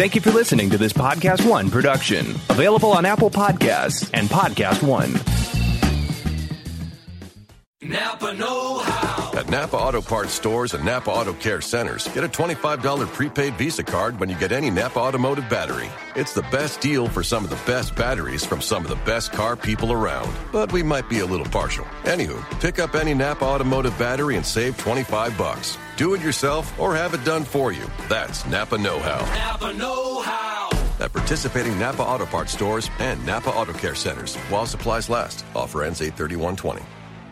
Thank you for listening to this Podcast One production. Available on Apple Podcasts and Podcast One. Napa know-how. At Napa Auto Parts stores and Napa Auto Care centers, get a $25 prepaid Visa card when you get any Napa automotive battery. It's the best deal for some of the best batteries from some of the best car people around. But we might be a little partial. Anywho, pick up any Napa automotive battery and save $25. Do it yourself or have it done for you. That's Napa know-how. Napa know-how. At participating Napa Auto Parts stores and Napa Auto Care centers while supplies last. Offer ends 8/31/20.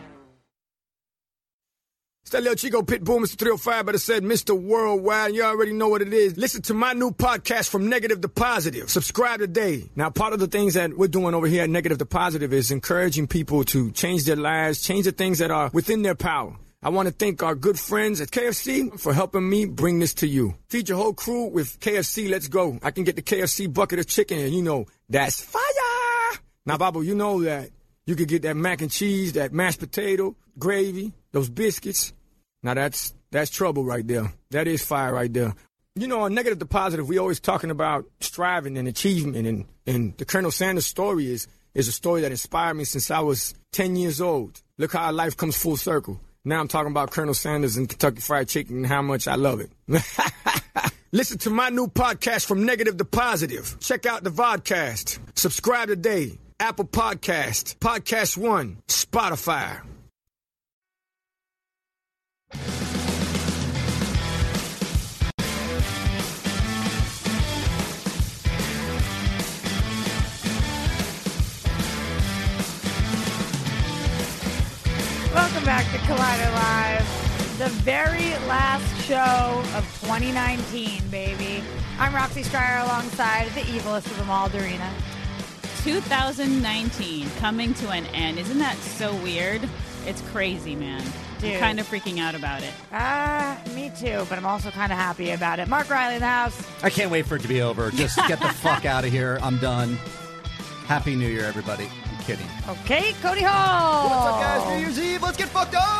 It's that little Chico Pitbull, Mr. 305, but it said Mr. Worldwide, and you already know what it is. Listen to my new podcast, From Negative to Positive. Subscribe today. Now, part of the things that we're doing over here at Negative to Positive is encouraging people to change their lives, change the things that are within their power. I want to thank our good friends at KFC for helping me bring this to you. Feed your whole crew with KFC. Let's go. I can get the KFC bucket of chicken, and you know, that's fire. Now, Babu, you know that you could get that mac and cheese, that mashed potato, gravy, those biscuits. Now, that's trouble right there. That is fire right there. You know, on Negative to Positive, we always talking about striving and achievement, and the Colonel Sanders story is a story that inspired me since I was 10 years old. Look how life comes full circle. Now I'm talking about Colonel Sanders and Kentucky Fried Chicken and how much I love it. Listen to my new podcast, From Negative to Positive. Check out the vodcast. Subscribe today. Apple Podcast, Podcast One, Spotify. Welcome back to Collider Live, the very last show of 2019, baby. I'm Roxy Stryer alongside the evilest of them all, Dorina. 2019 coming to an end. Isn't that so weird? It's crazy, man. Dude. I'm kind of freaking out about it. Me too, but I'm also kind of happy about it. Mark Riley in the house. I can't wait for it to be over. Just get the fuck out of here. I'm done. Happy New Year, everybody. I'm kidding. Okay, Cody Hall. What's up, guys? New Year's Eve. Let's get fucked up.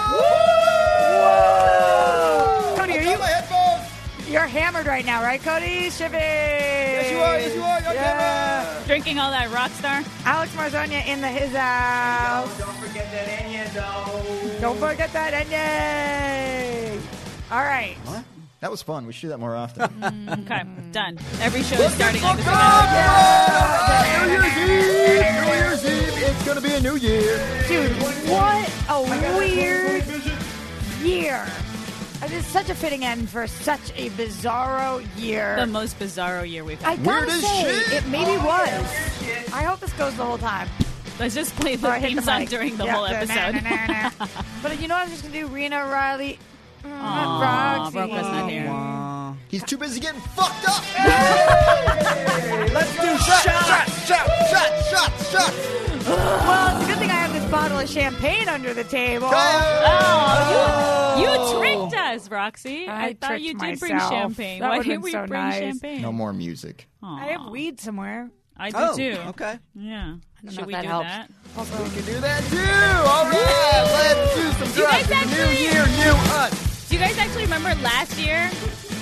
Whoa! Cody, are you? My headphones. You're hammered right now, right, Cody? Shipping. Yes, you are. Yes, you are. Yeah. Drinking all that Rockstar? Alex Marzonia in his house. Don't forget that onion, though. Don't forget that onion. All right. What? That was fun. We should do that more often. Okay, done. Every show is starting like this. New Year's Eve. New Year's Eve. It's going to be a new year. Dude, what a weird year. It is such a fitting end for such a bizarro year. The most bizarro year we've I had. gotta say, it maybe was. I hope this goes the whole time. Let's just play the theme song during the whole episode. But you know what I'm just going to do? Rena, Riley, Aw, Roxy. Broke was not here. He's too busy getting fucked up. Let's do shots. Well, it's a good thing I have this bottle of champagne under the table. Oh, you tricked us, Roxy. I thought tricked you did bring myself. champagne. That Why would've didn't been we so bring nice. champagne? No more music. I have weed somewhere. I do too. Okay. Yeah. know Should if we that do helps. that? Also, We can do that too. All right. Let's do some You guys drugs. New actually- year, new us. Do you guys actually remember last year,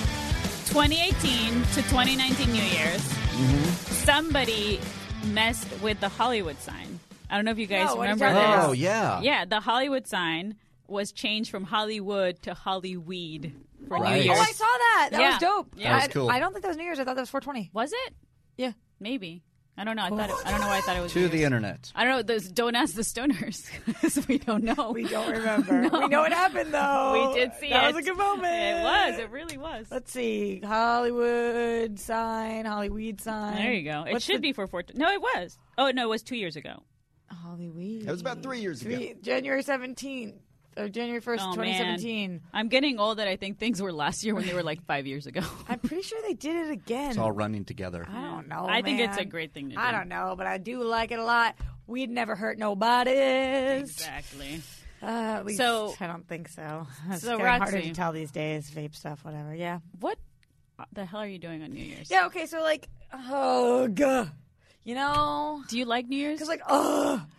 2018 to 2019 New Year's, somebody messed with the Hollywood sign? I don't know if you guys No, what are you remember talking this. about? Oh, yeah. Yeah, the Hollywood sign was changed from Hollywood to Hollyweed for Right. New Year's. Oh, I saw that. That Yeah. was dope. Yeah. That was cool. I don't think that was New Year's. I thought that was 420. Was it? Yeah. Maybe. I don't know. I don't know why I thought it was To New the Year's. internet. I don't know. Don't ask the stoners because we don't know. We don't remember. No. We know what happened, though. We did see that it. was a good moment. It was. It really was. Let's see. Hollywood sign, Hollyweed sign. There you go. It What's should be for 14. No, it was. Oh, no, it was 2 years ago. Hollyweed. That was about 3 years ago. January 17th. Or January 1st, Oh, 2017. man. I'm getting old that I think things were last year when they were like 5 years ago. I'm pretty sure they did it again. It's all running together. I don't know. I think it's a man. great thing to do. I don't know, but I do like it a lot. We'd never hurt nobodies. Exactly. At least So- I don't think so. It's So, getting harder Roxy. to tell these days. Vape stuff, whatever. Yeah. What the hell are you doing on New Year's? Yeah. Okay. So like, ugh, you know, Do you like New Year's? because like, ugh.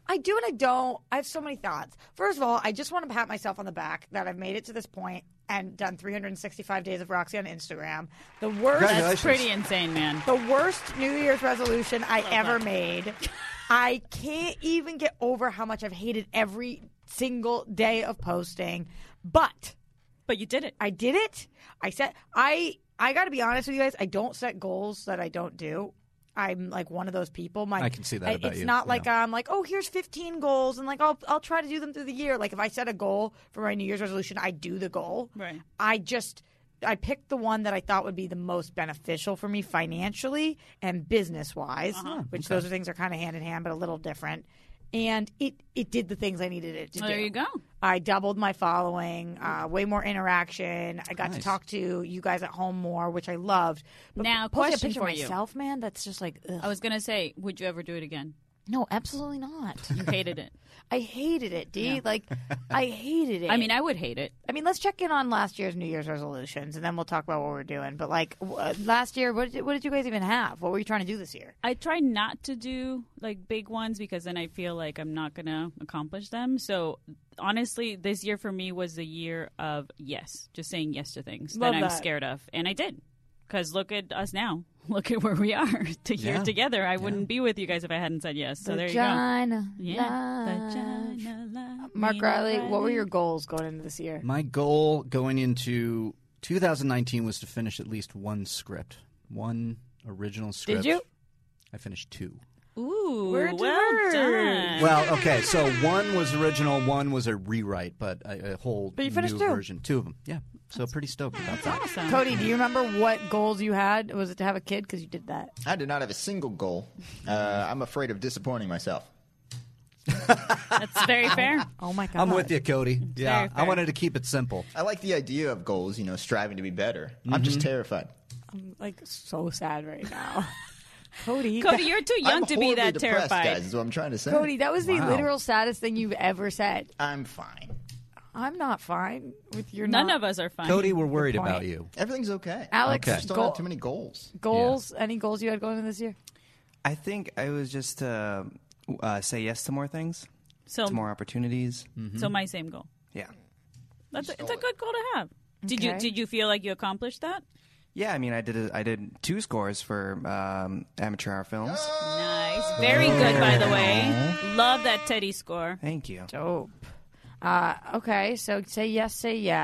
I do and I don't. I have so many thoughts. First of all, I just want to pat myself on the back that I've made it to this point and done 365 days of Roxy on Instagram. The worst. That's pretty insane, man. The worst New Year's resolution I ever made. I can't even get over how much I've hated every single day of posting. But you did it. I did it. I said I got to be honest with you guys. I don't set goals that I don't do. I'm like one of those people. I can see that about it's you. not like I'm like, oh, here's 15 goals, and like I'll try to do them through the year. Like if I set a goal for my New Year's resolution, I do the goal. Right. I picked the one that I thought would be the most beneficial for me financially and business wise, which those things are kind of hand in hand, but a little different. And it did the things I needed it to do. There you go. I doubled my following, way more interaction. I got to talk to you guys at home more, which I loved. But Now, posting question a picture for of you. myself, man, that's just like, ugh. I was going to say, would you ever do it again? No, absolutely not. You hated it. I hated it, D. Yeah. Like, I hated it. I mean, I would hate it. I mean, let's check in on last year's New Year's resolutions, and then we'll talk about what we're doing. But like last year, what did you guys even have? What were you trying to do this year? I try not to do like big ones because then I feel like I'm not going to accomplish them. So honestly, this year for me was the year of yes, just saying yes to things Love that I'm that. scared of. And I did. Because look at us now. Look at where we are here together. I wouldn't be with you guys if I hadn't said yes. So there you go. Vagina love Mark me, Riley, love what were me. your goals going into this year? My goal going into 2019 was to finish at least one script, one original script. Did you? I finished 2. Ooh, Word to well word. done. Well, okay, so one was original, one was a rewrite, but a whole But you finished new 2. version. 2 of them, yeah. So pretty stoked about that. Awesome. Cody, do you remember what goals you had? Was it to have a kid? Because you did that. I did not have a single goal. I'm afraid of disappointing myself. That's very fair. Oh, my God. I'm with you, Cody. Yeah, very I fair. wanted to keep it simple. I like the idea of goals, striving to be better. I'm just terrified. I'm like so sad right now. Cody. Cody, you're too young I'm to be horribly that depressed, terrified. guys, is what I'm trying to say. Cody, that was the Wow. literal saddest thing you've ever said. I'm fine. I'm not fine with your None not. of us are fine. Cody, we're worried point. about you. Everything's okay. Alex, Okay. I just don't have too many goals. goals? Any goals you had going into this year? I think I was just to say yes to more things, So, to more opportunities. so my same goal. Yeah. It's a good goal to have. Did Okay. you feel like you accomplished that? Yeah, I mean, I did 2 scores for amateur hour films. Nice. Very good, by the way. Love that Teddy score. Thank you. Dope. Okay, so say yes.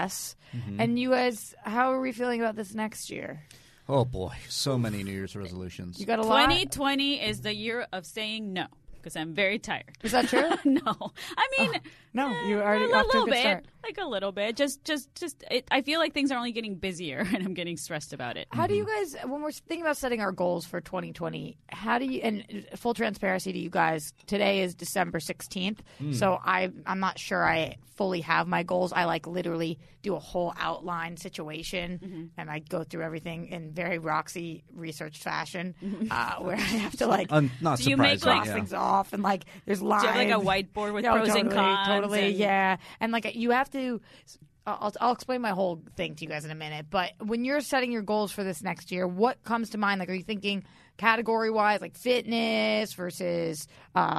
And you guys, how are we feeling about this next year? Oh, boy. So many New Year's resolutions. You got a lot? 2020 is the year of saying no because I'm very tired. Is that true? No. I mean, no, you already a off to a little good bit. start. Like a little bit. I feel like things are only getting busier and I'm getting stressed about it. How do you guys, when we're thinking about setting our goals for 2020, how do you, and full transparency to you guys, today is December 16th, so I'm not sure I fully have my goals. I like literally do a whole outline situation and I go through everything in very Roxy researched fashion where I have to like Not Do you make, surprising. like, cross things off and like there's lines. Do you have like a whiteboard with pros and cons? Totally, and- yeah. And like you have to. I'll explain my whole thing to you guys in a minute. But when you're setting your goals for this next year, what comes to mind? Like, are you thinking category wise, like fitness versus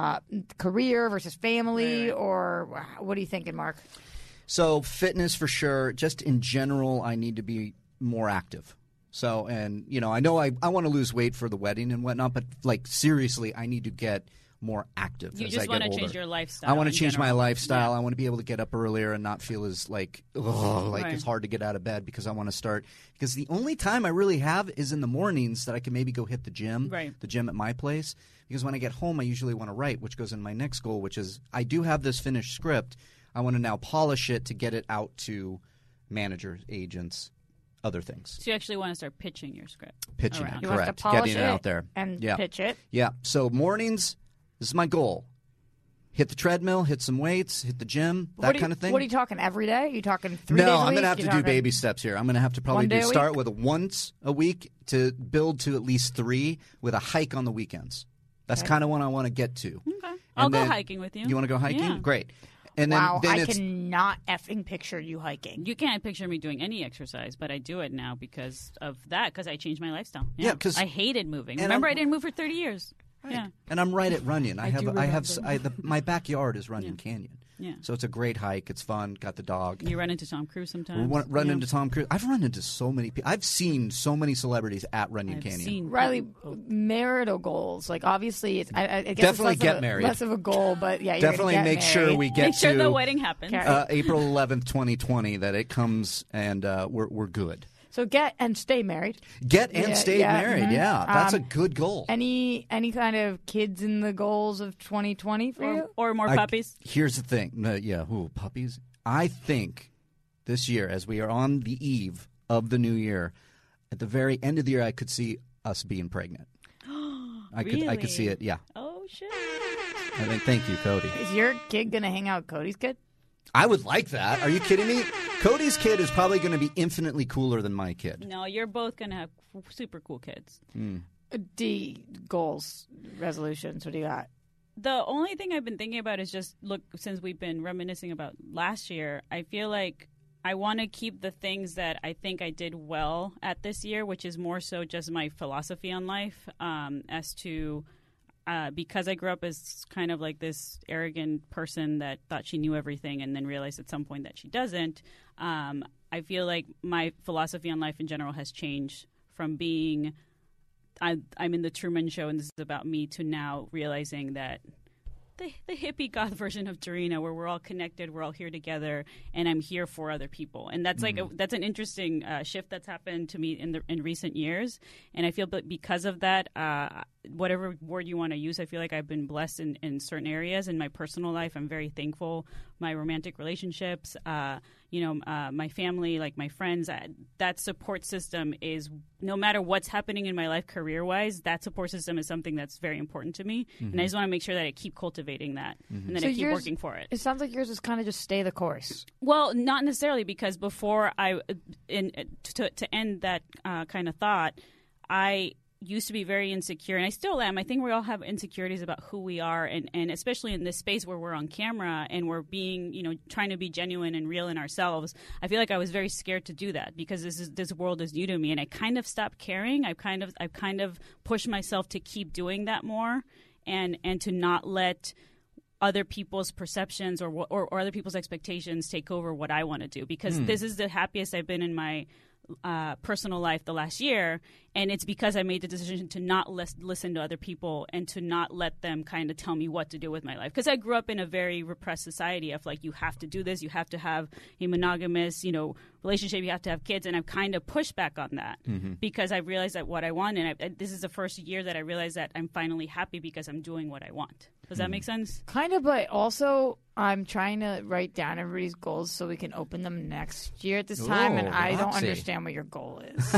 career versus family, or what are you thinking, Mark? So fitness for sure. Just in general, I need to be more active. So, and I know I want to lose weight for the wedding and whatnot, but like seriously, I need to get more active You as just I get want to older. change your lifestyle. I want to in change my general. lifestyle. Yeah. I want to be able to get up earlier and not feel as like Right. it's hard to get out of bed because I want to start. Because the only time I really have is in the mornings that I can maybe go hit the gym, Right. the gym at my place. Because when I get home, I usually want to write, which goes in my next goal, which is I do have this finished script. I want to now polish it to get it out to managers, agents, other things. So you actually want to start pitching your script. Pitching around. it, You want correct. to polish Getting it out there. and yeah. pitch it. Yeah. So mornings, this is my goal. Hit the treadmill, hit some weights, hit the gym, that kind of thing. What are you talking every day? Are you talking 3 days a No, week? I'm going to have You to do talking- baby steps here. I'm going to have to probably One day a start week? with a once a week to build to at least 3 with a hike on the weekends. That's kind of what I want to get to. Okay. I'll go then- hiking with you. You want to go hiking? Yeah. Great. And then, Wow, then I it's cannot effing picture you hiking. You can't picture me doing any exercise, but I do it now because of that, because I changed my lifestyle. Yeah, 'cause- I hated moving. and Remember, I'm- I didn't move for 30 years. Yeah. And I'm right at Runyon. do My backyard is Runyon Canyon. Yeah. So it's a great hike. It's fun. Got the dog. You run into Tom Cruise sometimes. Run into Tom Cruise. I've run into so many people. I've seen so many celebrities at Runyon Canyon. Riley, marital goals. Like, obviously, it's, I guess definitely it's get married. Less of a goal, but yeah, you're definitely gonna get make sure married. we get Make sure to the wedding happens. April 11th, 2020. That it comes and we're good. So get and stay married. Get and stay married. mhm. Yeah, that's a good goal. Any kind of kids in the goals of 2020 for you? Or more puppies. Here's the thing. Puppies. I think this year, as we are on the eve of the new year, at the very end of the year, I could see us being pregnant. I could see it. Yeah. Oh shit. I think. Thank you, Cody. Is your kid gonna hang out with Cody's kid? I would like that. Are you kidding me? Cody's kid is probably going to be infinitely cooler than my kid. No, you're both gonna have super cool kids. D goals, resolutions. What do you got? The only thing I've been thinking about is just look. Since we've been reminiscing about last year, I feel like I want to keep the things that I think I did well at this year, which is more so just my philosophy on life, as to. Because I grew up as kind of like this arrogant person that thought she knew everything and then realized at some point that she doesn't, I feel like my philosophy on life in general has changed from being I'm in the Truman Show and this is about me to now realizing that the hippie goth version of Dorina, where we're all connected, we're all here together, and I'm here for other people. And that's that's an interesting shift that's happened to me in recent years. And I feel that because of that, whatever word you want to use, I feel like I've been blessed in certain areas in my personal life. I'm very thankful. My romantic relationships, my family, like my friends, that support system is, no matter what's happening in my life career-wise, that support system is something that's very important to me. And I just want to make sure that I keep cultivating that and that I keep working for it. It sounds like yours is kind of just stay the course. Well, not necessarily, because before to end that kind of thought, I used to be very insecure, and I still am. I think we all have insecurities about who we are, and especially in this space where we're on camera and we're being, trying to be genuine and real in ourselves. I feel like I was very scared to do that because this world is new to me, and I kind of stopped caring. I've kind of pushed myself to keep doing that more, and to not let other people's perceptions or other people's expectations take over what I want to do, because this is the happiest I've been in my personal life the last year, and it's because I made the decision to not listen to other people and to not let them kind of tell me what to do with my life, because I grew up in a very repressed society of like, you have to do this, you have to have a monogamous relationship, you have to have kids, and I've kind of pushed back on that because I realized that what I want, and this is the first year that I realized that I'm finally happy because I'm doing what I want. Does that make sense? Kind of, but also I'm trying to write down everybody's goals so we can open them next year at this time, and I don't understand what your goal is.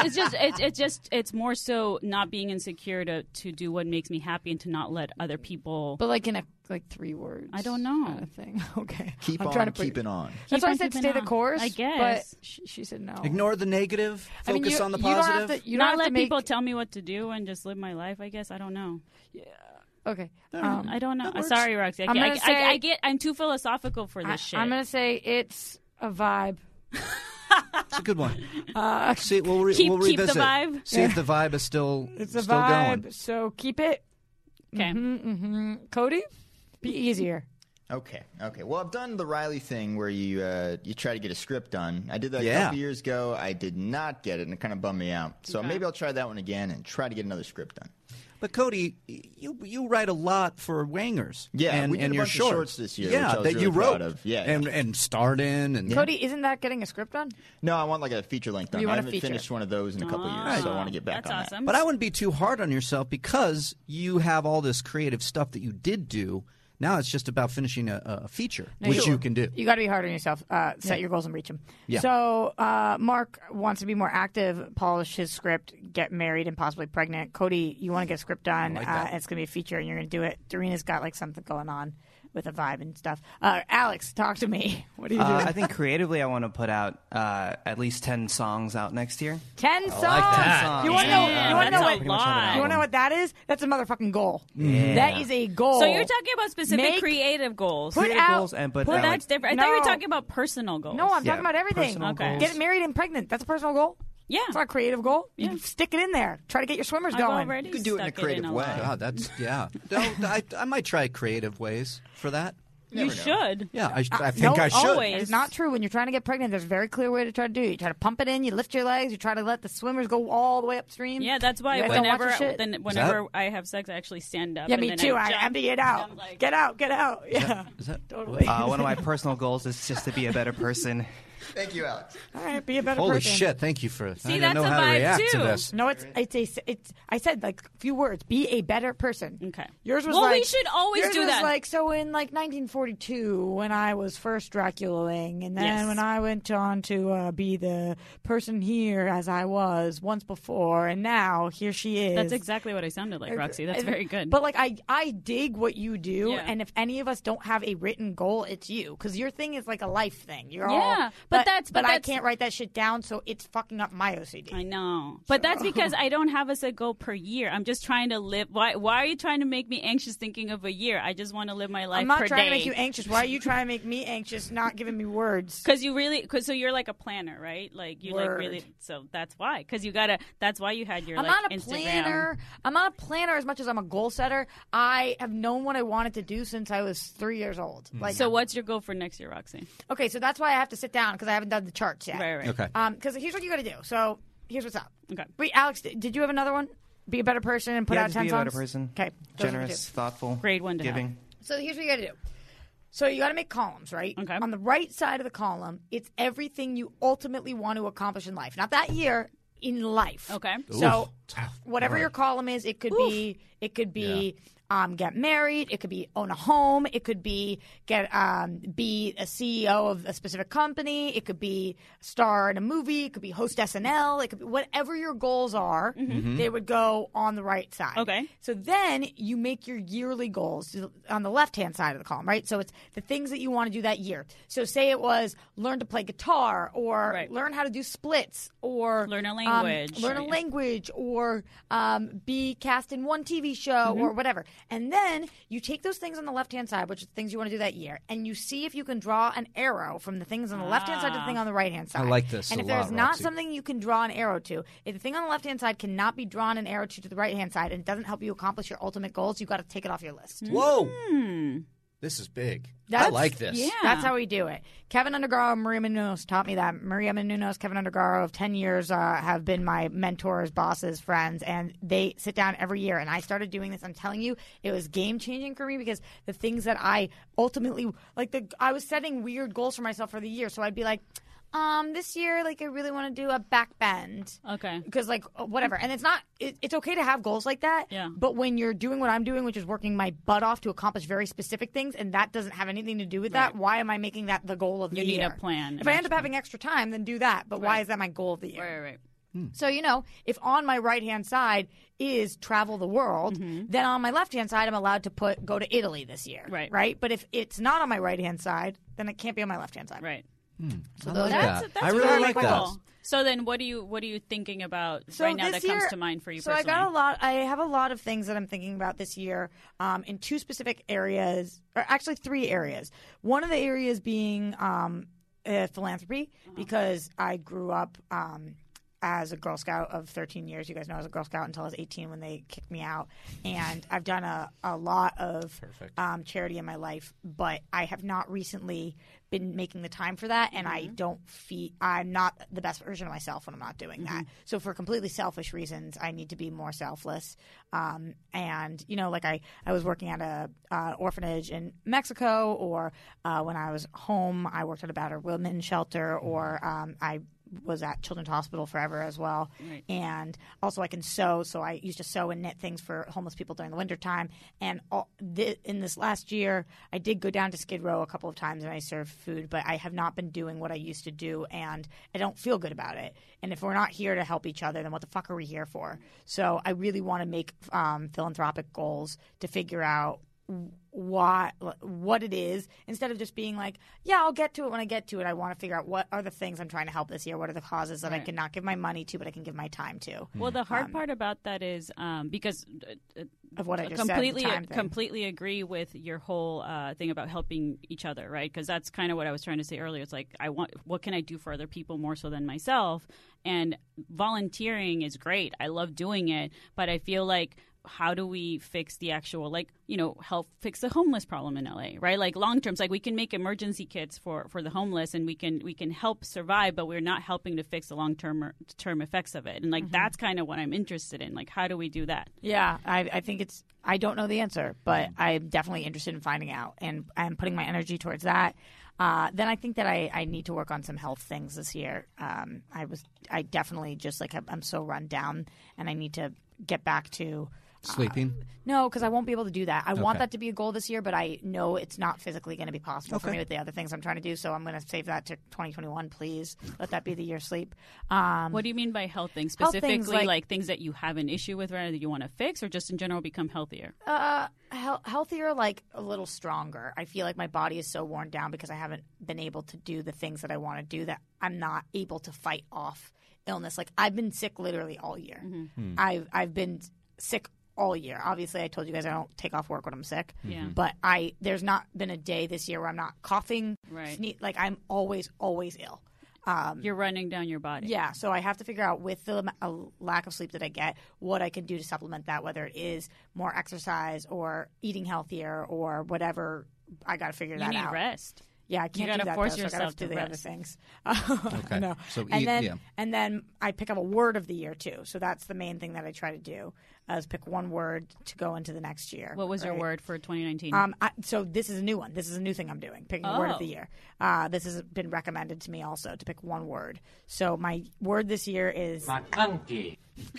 It's more so not being insecure to do what makes me happy and to not let other people. But like in 3 words. I don't know. Kind of thing. Okay. Keep on keeping on. That's why I said stay the course. I guess. But she said no. Ignore the negative. Focus on the positive. You don't have to, not let people tell me what to do and just live my life. I guess. I don't know. Yeah. Okay. I don't know. Sorry, Roxy. I'm too philosophical for this shit. I'm going to say it's a vibe. It's a good one. Keep revisit. the vibe. See if the vibe is still it's a still vibe, going. So keep it. Okay. Cody, be easier. Okay. Well, I've done the Riley thing where you try to get a script done. I did that a Yeah. couple years ago. I did not get it, and it kind of bummed me out. So maybe I'll try that one again and try to get another script done. But Cody, you write a lot for Wangers. Yeah, and we did a your bunch of shorts this year, Yeah, which I was that really you wrote. proud of. Yeah. and starred in. And Cody, isn't that getting a script done? No, I want like a feature length done. You I want a haven't feature. finished one of those in a couple years, so I want to get back That's on awesome. But I wouldn't be too hard on yourself because you have all this creative stuff that you did do. Now it's just about finishing a feature, which you can do. You got to be hard on yourself. Set your goals and reach them. Yeah. So Mark wants to be more active, polish his script, get married, and possibly pregnant. Cody, you want to get a script done, and it's going to be a feature, and you're going to do it. Doreena's got like something going on with a vibe and stuff. Alex, talk to me. What are you doing? I think creatively I want to put out at least 10 songs out next year. 10 songs. that. You want to know? You want to know that's what? a lot. You want to know what that is? That's a motherfucking goal. That is a goal. So you're talking about specific creative goals. Put Creative out. goals and but Well, that's different. I thought you were No. talking about personal goals. No, I'm Yeah, talking about everything. personal Okay. goals. Get married and pregnant. That's a personal goal. Yeah. It's not a creative goal. Yeah. You can stick it in there. Try to get your swimmers I've going. already You could do it in a stuck creative way. lot. God, that's I might try creative ways for that. You Never know. should. Yeah, I think No, I should. always. It's not true. When you're trying to get pregnant, there's a very clear way to try to do it. You try to pump it in, you lift your legs, you try to let the swimmers go all the way upstream. Yeah, that's why You guys don't watch whenever your shit? whenever I have sex, I actually stand up. Yeah, and me then too. I I jump, empty it out. and I'm like- Get out. Yeah. Is that Totally. One of my personal goals is just to be a better person. Thank you, Alex. All right, be a better Holy person. shit! Thank you for. See, I that's didn't know a how to vibe, react to too. this. No, it's I said like a few words. Be a better person. Okay. Yours was Well, like we should always yours do was that. like so in like 1942 when I was first Draculaing, and then Yes. when I went on to be the person here as I was once before, and now here she is. That's exactly what I sounded like, Roxy. That's very good. But like I dig what you do, Yeah. and if any of us don't have a written goal, it's you because your thing is like a life thing. You're all Yeah, but but I that's- can't write that shit down, so it's fucking up my OCD. I know, but that's because I don't have a set goal per year. I'm just trying to live. Why are you trying to make me anxious thinking of a year? I just want to live my life I'm not per trying day. to make you anxious. Why are you trying to make me anxious? Not giving me words. Because so you're like a planner, right? Like you Word. like really. So that's why. Because you gotta. That's why you had your. I'm like, not a Instagram. planner. I'm not a planner as much as I'm a goal setter. I have known what I wanted to do since I was 3 years old. Like, So what's your goal for next year, Roxy? okay, so that's why I have to sit down because I haven't done the charts yet. Right. Okay. Because here's what you got to do. So here's what's up. Okay. Wait, Alex, did you have another one? Be a better person and put Yeah, out just 10 be a songs? better person. Okay. those are the Generous, two. thoughtful, Great one to have. giving. So here's what you got to do. So you got to make columns, right? Okay. On the right side of the column, it's everything you ultimately want to accomplish in life. Not that year, in life. Okay. So Tough. whatever All your right. column is, it could be get married, it could be own a home, it could be be a CEO of a specific company, it could be star in a movie, it could be host SNL, it could be whatever your goals are, they would go on the right side. Okay. So then you make your yearly goals on the left-hand side of the column, right? So it's the things that you want to do that year. So say it was learn to play guitar or Right. learn how to do splits or Learn a language. learn a Right. language or be cast in one TV show or whatever. And then you take those things on the left-hand side, which are the things you want to do that year, and you see if you can draw an arrow from the things on the left-hand side to the thing on the right-hand side. like this And a if there's lot, not Roxy. something you can draw an arrow to, if the thing on the left-hand side cannot be drawn an arrow to the right-hand side and it doesn't help you accomplish your ultimate goals, you got to take it off your list. Whoa! This is big. I That's- like this. yeah. That's how we do it. Kevin Undergaro and Maria Menounos taught me that. Maria Menounos, Kevin Undergaro of 10 years have been my mentors, bosses, friends, and they sit down every year. And I started doing this. I'm telling you, it was game-changing for me because the things that I ultimately, I was setting weird goals for myself for the year. So I'd be like, this year, I really want to do a back bend. Okay. Because, whatever. And it's okay to have goals like that. Yeah. But when you're doing what I'm doing, which is working my butt off to accomplish very specific things, and that doesn't have anything to do with that, why am I making that the goal of the You need year? a plan, If I end up actually. having extra time, then do that. But why is that my goal of the year? Right. So, if on my right-hand side is travel the world, then on my left-hand side, I'm allowed to go to Italy this year. Right. Right? But if it's not on my right-hand side, then it can't be on my left-hand side. Right. I like that. That's I really very like cool. that. So then, what are you thinking about So right now this that comes year- to mind for you So personally? I have a lot of things that I'm thinking about this year in two specific areas, or actually 3 areas. One of the areas being philanthropy, because I grew up as a Girl Scout of 13 years. You guys know I was a Girl Scout until I was 18 when they kicked me out. And I've done a lot of charity in my life, but I have not recently been making the time for that, and I'm not the best version of myself when I'm not doing that. So for completely selfish reasons, I need to be more selfless. And I was working at a orphanage in Mexico, or when I was home, I worked at a battered women's shelter, or I was at Children's Hospital forever as well. Right. And also I can sew, so I used to sew and knit things for homeless people during the wintertime. And in this last year, I did go down to Skid Row a couple of times and I served food, but I have not been doing what I used to do, and I don't feel good about it. And if we're not here to help each other, then what the fuck are we here for? So I really want to make philanthropic goals to figure out what it is, instead of just being like, yeah, I'll get to it when I get to it. I want to figure out what are the things I'm trying to help this year. What are the causes that I cannot give my money to, but I can give my time to? Well, the hard part about that is because of what I just completely agree with your whole thing about helping each other, right? Because that's kind of what I was trying to say earlier. It's like, what can I do for other people more so than myself? And volunteering is great. I love doing it, but I feel like, how do we fix the actual, help fix the homeless problem in LA, right? Like long term, we can make emergency kits for the homeless, and we can help survive, but we're not helping to fix the long term effects of it. And that's kind of what I'm interested in. Like, how do we do that? Yeah, I think I don't know the answer, but I'm definitely interested in finding out, and I'm putting my energy towards that. Then I think that I need to work on some health things this year. I definitely just I'm so run down, and I need to get back to sleeping. No, because I won't be able to do that. I want that to be a goal this year, but I know it's not physically going to be possible for me with the other things I'm trying to do. So I'm going to save that to 2021. Please let that be the year of sleep. What do you mean by health things? Specifically, like things that you have an issue with, right, that you want to fix, or just in general become healthier? Healthier, like a little stronger. I feel like my body is so worn down because I haven't been able to do the things that I want to do, that I'm not able to fight off illness. Like, I've been sick literally all year. Mm-hmm. I've been sick all year. Obviously, I told you guys I don't take off work when I'm sick. Yeah. But there's not been a day this year where I'm not coughing. Right. Like, I'm always ill. You're running down your body. Yeah. So I have to figure out, with the lack of sleep that I get, what I can do to supplement that, whether it is more exercise or eating healthier or whatever. I got to figure that out. You need rest. Yeah, I can't do that. Force yourself so I gotta to do the rest. other things. Okay. No. So and then I pick up a word of the year too. So that's the main thing that I try to do, is pick one word to go into the next year. What was your word for 2019? So this is a new one. This is a new thing I'm doing, picking a word of the year. This has been recommended to me also, to pick one word. So my word this year is McClunky.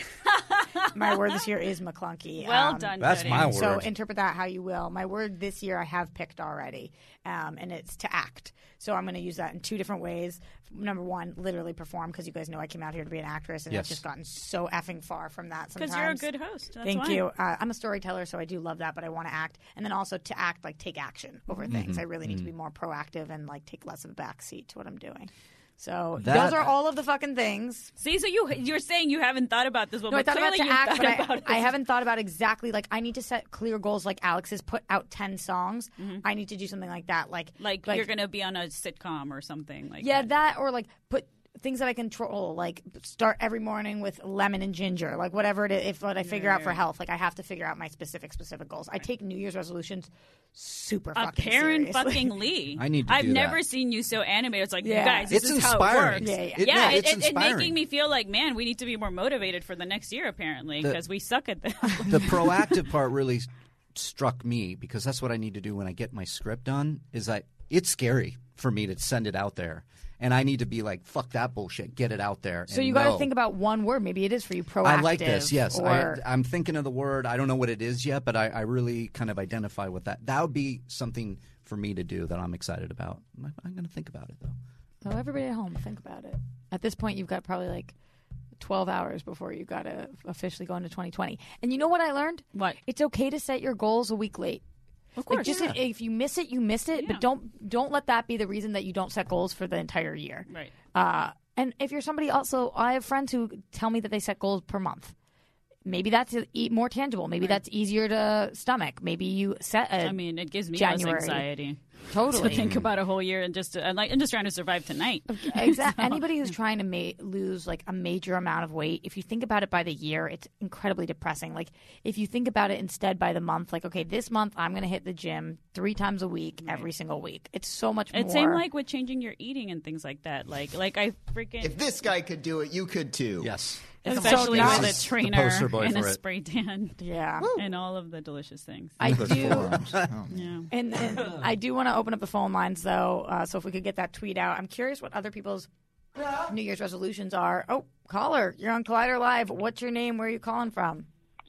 My word this year is McClunky. Well done. That's Cody. my word. So interpret that how you will. My word this year I have picked already, and it's to act. So I'm going to use that in two different ways. Number one, literally perform, because you guys know I came out here to be an actress, and I've just gotten so effing far from that sometimes. Because you're a good host. That's Thank why. you. I'm a storyteller, so I do love that, but I want to act. And then also to act, like take action over things. I really need to be more proactive and like take less of a backseat to what I'm doing. So those are all of the fucking things. See, so you're saying you haven't thought about this one, No, I but thought about clearly to act, you've but thought about it. I haven't thought about exactly, like, I need to set clear goals. Like Alex has put out 10 songs. I need to do something like that. Like you're going to be on a sitcom or something like that. Yeah, that, or like put things that I control, like start every morning with lemon and ginger, like whatever it is. If what I figure out for health, like I have to figure out my specific goals. I take New Year's resolutions super fucking Karen seriously. fucking Lee. I need to I've do never that. seen you so animated. It's like, Yeah. you guys, this It's is inspiring. how it works. Yeah. It's It's inspiring. making me feel like, man, we need to be more motivated for the next year, apparently, because we suck at this. The proactive part really struck me, because that's what I need to do when I get my script done. It's scary for me to send it out there, and I need to be like, fuck that bullshit, get it out there. So you got to think about one word. Maybe it is for you, proactive. I like this. Yes, Or, I'm thinking of the word. I don't know what it is yet, but I really kind of identify with that. That would be something for me to do that I'm excited about. I'm going to think about it though. so everybody at home, think about it. At this point, you've got probably like 12 hours before you got to officially go into 2020. And you know what I learned? What? It's okay to set your goals a week late. Of course. Like, if you miss it, you missed it. Yeah. But don't let that be the reason that you don't set goals for the entire year. Right. And if you're somebody also, I have friends who tell me that they set goals per month. Maybe that's more tangible. Maybe that's easier to stomach. Maybe you set a It gives me January. less anxiety. Totally. To think about a whole year and I'm just trying to survive tonight. Exactly. Anybody who's trying to lose like a major amount of weight, if you think about it by the year, it's incredibly depressing. Like if you think about it instead by the month, like, okay, this month I'm going to hit the gym 3 times a week, every single week. It's so much more. It's same like with changing your eating and things like that. Like I freaking If this guy could do it, you could too. Yes. especially so with nice. a trainer poster boy and for a it. spray tan Yeah. and all of the delicious things. I do. Yeah. And I do want to open up the phone lines, though, so if we could get that tweet out. I'm curious what other people's New Year's resolutions are. Oh, caller, you're on Collider Live. What's your name? Where are you calling from?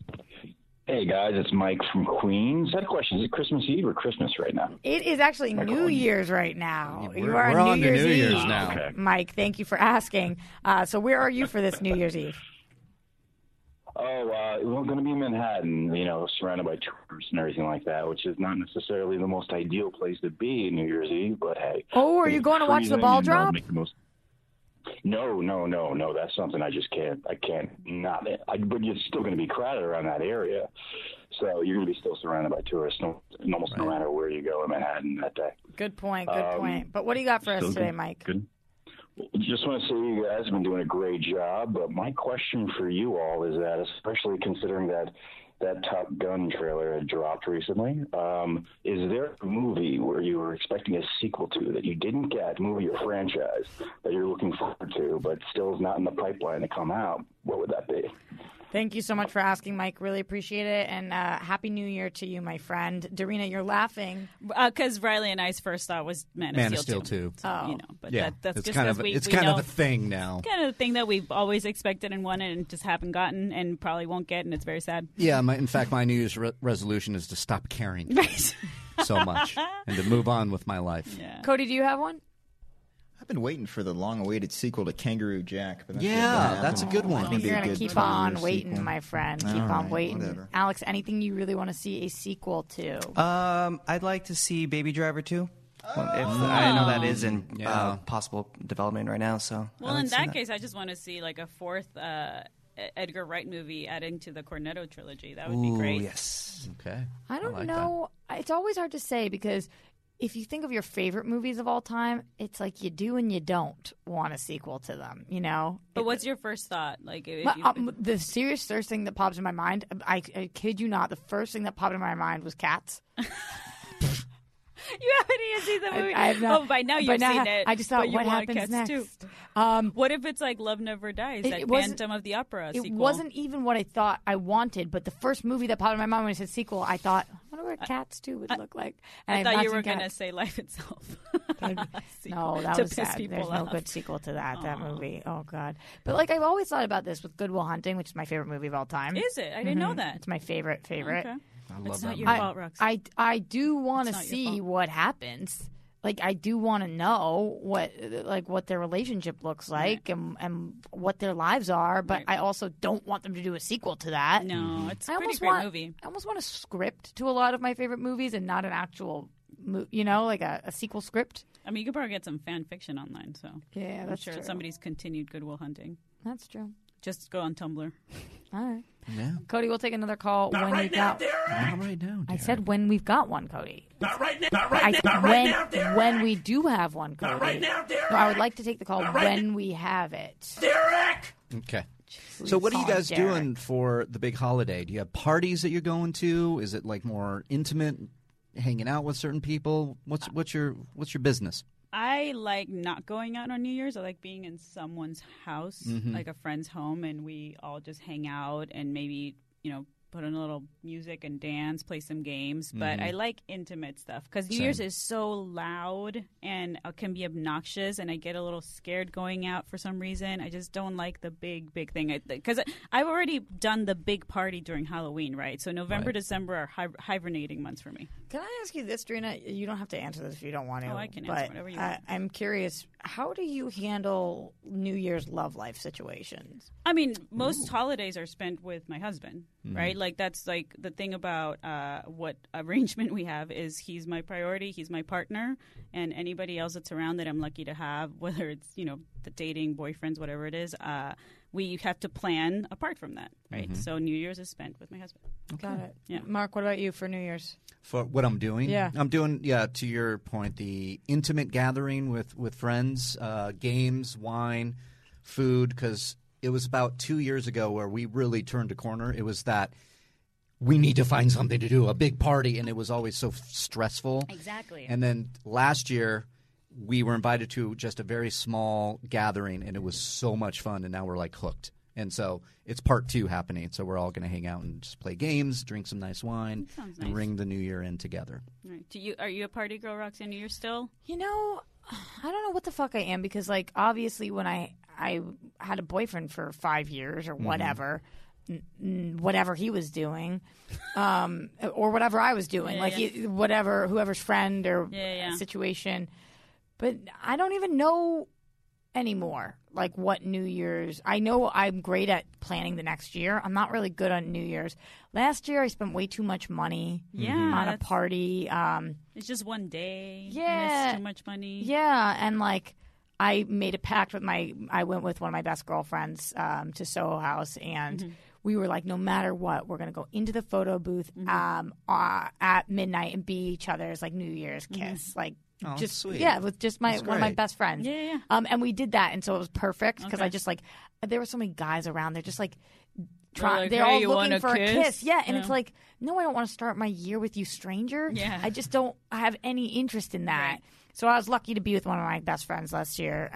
Hey, guys, it's Mike from Queens. I had a question. Is it Christmas Eve or Christmas right now? It is actually New Year's right now. We're on to New Year's now. Okay. Mike, thank you for asking. So where are you for this New Year's Eve? We're going to be in Manhattan, surrounded by tourists and everything like that, which is not necessarily the most ideal place to be New Year's Eve, but hey. Oh, are you going to watch the ball drop? No. That's something I just can't. I can't not. But you're still going to be crowded around that area, so you're going to be still surrounded by tourists, almost no matter where you go in Manhattan that day. Good point. But what do you got for us today, Mike? Good. Just want to say you guys have been doing a great job, but my question for you all is that, especially considering that Top Gun trailer had dropped recently, is there a movie where you were expecting a sequel to that you didn't get, movie or franchise, that you're looking forward to, but still is not in the pipeline to come out? What would that be? Thank you so much for asking, Mike. Really appreciate it. And Happy New Year to you, my friend. Darina, you're laughing. Because Riley and I's first thought was Man of Steel 2. Oh. But yeah, that's it's just kind as of we kind know, of a thing now. Kind of the thing that we've always expected and wanted and just haven't gotten and probably won't get, and it's very sad. Yeah, in fact, my New Year's resolution is to stop caring so much and to move on with my life. Yeah. Cody, do you have one? I've been waiting for the long-awaited sequel to Kangaroo Jack. But that's a good one. You're going to keep on waiting, sequel. my friend. Keep All on right, waiting. whatever. Alex, anything you really want to see a sequel to? I'd like to see Baby Driver 2. I know that is in possible development right now. So well, in that case, I just want to see like a fourth Edgar Wright movie adding to the Cornetto trilogy. That would be great. Yes. Okay. I don't know. It's always hard to say because if you think of your favorite movies of all time, it's like you do and you don't want a sequel to them, But what's your first thought? Like, the serious first thing that pops in my mind, I kid you not, the first thing that popped in my mind was Cats. You haven't even seen the movie. I have not. By now you've seen it. I just thought, what happens Cats next? Too. What if it's like Love Never Dies, that Phantom of the Opera sequel? It wasn't even what I thought I wanted, but the first movie that popped in my mind when I said sequel, I thought, I wonder what Cats 2 would look like. And I thought you were going to say Life Itself. No, that was sad. There's no good sequel to that movie. Oh, God. But I've always thought about this with Good Will Hunting, which is my favorite movie of all time. Is it? I didn't know that. It's my favorite. Okay. I love it's that not your movie. fault, Roxy. I do want to see what happens. I do want to know what their relationship looks like and what their lives are, but I also don't want them to do a sequel to that. No, it's a pretty great movie. I almost want a script to a lot of my favorite movies and not an actual, a sequel script. I mean, you could probably get some fan fiction online, so yeah, that's I'm sure true. somebody's continued Good Will Hunting. That's true. Just go on Tumblr. All right. Yeah. Cody, we'll take another call Not when right we've now, got. Derek. Not right now. I said when we've got one, Cody. Not right now. Not right now. Not right now, Derek. When we do have one, Cody. Not right now, Derek. No, I would like to take the call Not when right we have it. Derek. Okay. So what are you Please guys call Derek. doing for the big holiday? Do you have parties that you're going to? Is it more intimate, hanging out with certain people? What's your business? I like not going out on New Year's. I like being in someone's house, like a friend's home, and we all just hang out and maybe, put on a little music and dance, play some games. But I like intimate stuff because New Year's is so loud and can be obnoxious, and I get a little scared going out for some reason. I just don't like the big thing because I've already done the big party during Halloween, right? So November, December are hibernating months for me. Can I ask you this, Drina? You don't have to answer this if you don't want to. Oh, I can answer whatever you want. I'm curious, how do you handle New Year's love life situations? I mean, most holidays are spent with my husband, right? That's the thing about what arrangement we have is he's my priority, he's my partner, and anybody else that's around that I'm lucky to have, whether it's, the dating, boyfriends, whatever it is, we have to plan apart from that, right? So New Year's is spent with my husband. Okay. Got it. Yeah. Mark, what about you for New Year's? For what I'm doing? Yeah. I'm doing, to your point, the intimate gathering with friends, games, wine, food, because it was about 2 years ago where we really turned a corner. It was that we need to find something to do, a big party, and it was always so stressful. Exactly. And then last year, we were invited to just a very small gathering, and it was so much fun, and now we're hooked. And so it's part 2 happening. So we're all going to hang out and just play games, drink some nice wine, and ring the new year in together. Right. Are you a party girl, Roxanne? You're still? I don't know what the fuck I am because, obviously when I had a boyfriend for 5 years or whatever, whatever he was doing, or whatever I was doing, whoever's friend or situation. But I don't even know anymore. Like what New Year's. I know I'm great at planning the next year. I'm not really good on New Year's. Last year I spent way too much money on a party. It's just one day. Yeah. It's too much money. Yeah, and like I made a pact with I went with one of my best girlfriends to Soho House, and we were like, no matter what, we're going to go into the photo booth at midnight and be each other's like New Year's kiss. Like, just sweet. Yeah, with just one of my best friends. Yeah. And we did that, and so it was perfect because I just like there were so many guys around. They're just like trying. They're all looking for a kiss. Yeah, and it's like, no, I don't want to start my year with you, stranger. Yeah. I just don't have any interest in that. Right. So I was lucky to be with one of my best friends last year.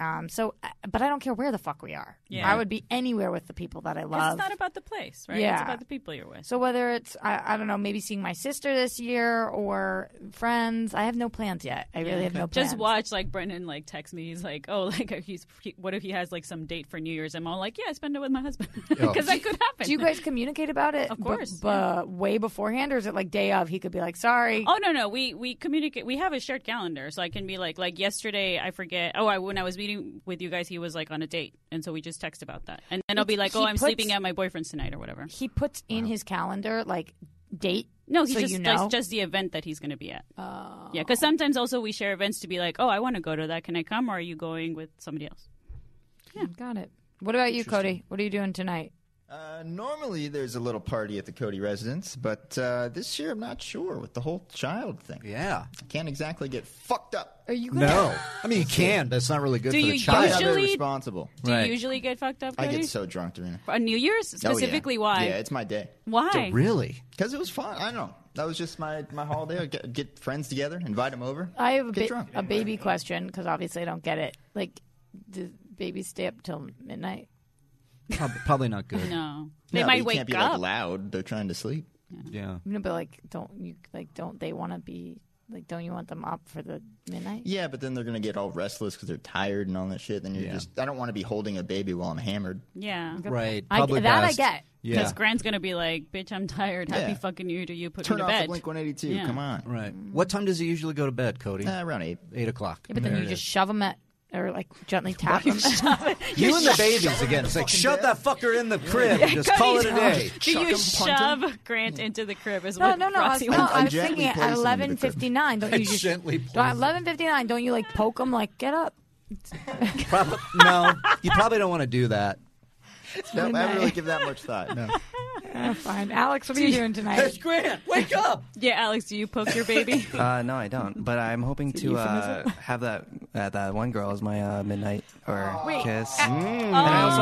But I don't care where the fuck we are. Yeah. I would be anywhere with the people that I love. It's not about the place, right? Yeah. It's about the people you're with. So whether it's, I don't know, maybe seeing my sister this year or friends, I have no plans yet. I really have no plans. Just watch, like, Brendan, like, text me. He's like, oh, like, what if he has, like, some date for New Year's? I'm all like, yeah, I spend it with my husband. Because that could happen. Do you guys communicate about it? Of course. Way beforehand? Or is it, like, day of? He could be like, sorry. Oh, no. We communicate. We have a shared calendar. So I can be like yesterday, I forget. When I was meeting with you guys, he was like on a date, and so we just text about that. And then I'll be like, I'm sleeping at my boyfriend's tonight or whatever. He puts in his calendar like date. No, he just just the event that he's going to be at. Oh, yeah, because sometimes also we share events to be like, I want to go to that. Can I come, or are you going with somebody else? Yeah, got it. What about you, Cody? What are you doing tonight? Normally there's a little party at the Cody residence, but this year I'm not sure with the whole child thing. Yeah. I can't exactly get fucked up. Are you gonna... No. I mean, you can, but it's not really good for the child. Usually, I'm very responsible. Do you usually get fucked up, Cody? I get so drunk during it. On New Year's? Specifically, why? Yeah, it's my day. Why? Really? Because it was fun. I don't know. That was just my holiday. I'd get friends together, invite them over. I have a baby question, because obviously I don't get it. Like, do babies stay up till midnight? Probably not good. No. They might wake can't be up. Like, loud. They're trying to sleep. Yeah. No, but don't they want to be like? Don't you want them up for the midnight? Yeah, but then they're gonna get all restless because they're tired and all that shit. Then you're just. I don't want to be holding a baby while I'm hammered. Yeah. Right. I get. Because Grant's gonna be like, "Bitch, I'm tired. Happy fucking New Year to you. Put me to bed." Turn off Blink 182. Yeah. Come on. Right. What time does he usually go to bed, Cody? Around 8. 8 o'clock. Yeah, but then you just shove them or like gently tap them. You and the babies again. It's like, shove that fucker in the crib and just call it a day. Do you shove Grant into the crib? Is No. what Roxy I was thinking at 11:59. Don't you just gently? At 11:59, don't you like poke them? Like, get up. No, you probably don't want to do that. No, I don't really give that much thought. No. Fine. Alex, what are you doing tonight? It's Grant. Wake up. Yeah, Alex, do you poke your baby? No, I don't. But I'm hoping to have that one girl as my midnight kiss. And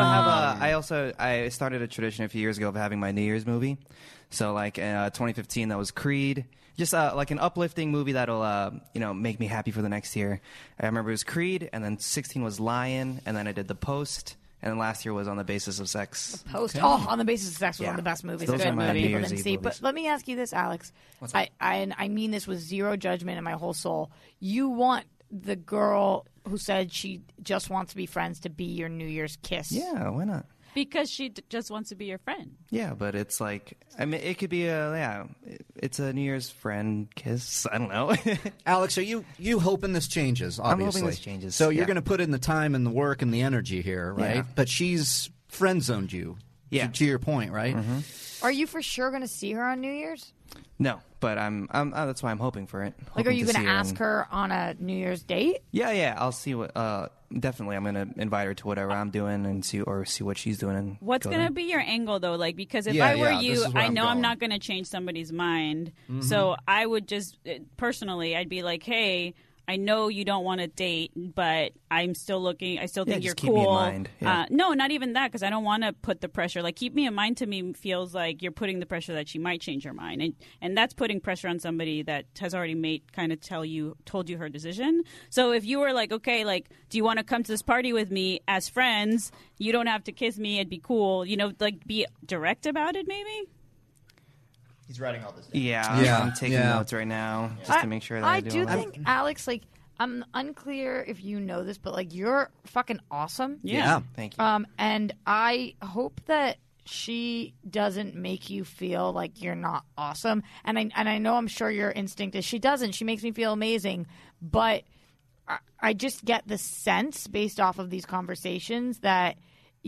I started a tradition a few years ago of having my New Year's movie. So like in 2015, that was Creed. Just like an uplifting movie that'll make me happy for the next year. I remember it was Creed, and then 16 was Lion, and then I did The Post. And then last year was On the Basis of Sex. The Post. Okay. On the Basis of Sex was one of the best movies Those are my New people Year's didn't Eve see. movies. But let me ask you this, Alex. I mean this with zero judgment in my whole soul. You want the girl who said she just wants to be friends to be your New Year's kiss. Yeah, why not? Because she just wants to be your friend. Yeah, but it's like, I mean, it could be it's a New Year's friend kiss. I don't know. Alex, are you hoping this changes, obviously? I'm hoping this changes. So you're going to put in the time and the work and the energy here, right? Yeah. But she's friend-zoned you, to your point, right? Mm-hmm. Are you for sure going to see her on New Year's? No, but I'm that's why I'm hoping for it. Like, are you going to ask her on a New Year's date? Yeah. I'll see what. Definitely, I'm going to invite her to whatever I'm doing and see what she's doing. And what's going to be your angle though? Like, because if I were you, I know I'm not going to change somebody's mind. Mm-hmm. So I would just personally, I'd be like, hey, I know you don't want to date, but I'm still looking. I still think you're cool. Keep me in mind. Yeah. No, not even that, because I don't want to put the pressure. Like, keep me in mind to me feels like you're putting the pressure that she might change her mind, and that's putting pressure on somebody that has already told you her decision. So if you were like, okay, like, do you want to come to this party with me as friends? You don't have to kiss me. It'd be cool. Like, be direct about it, maybe. He's writing all this down. Yeah. I'm taking notes right now just to make sure that I do think, Alex, like, I'm unclear if you know this, but, like, you're fucking awesome. Yeah. Thank you. And I hope that she doesn't make you feel like you're not awesome. And I know, I'm sure your instinct is she doesn't. She makes me feel amazing. But I just get the sense based off of these conversations that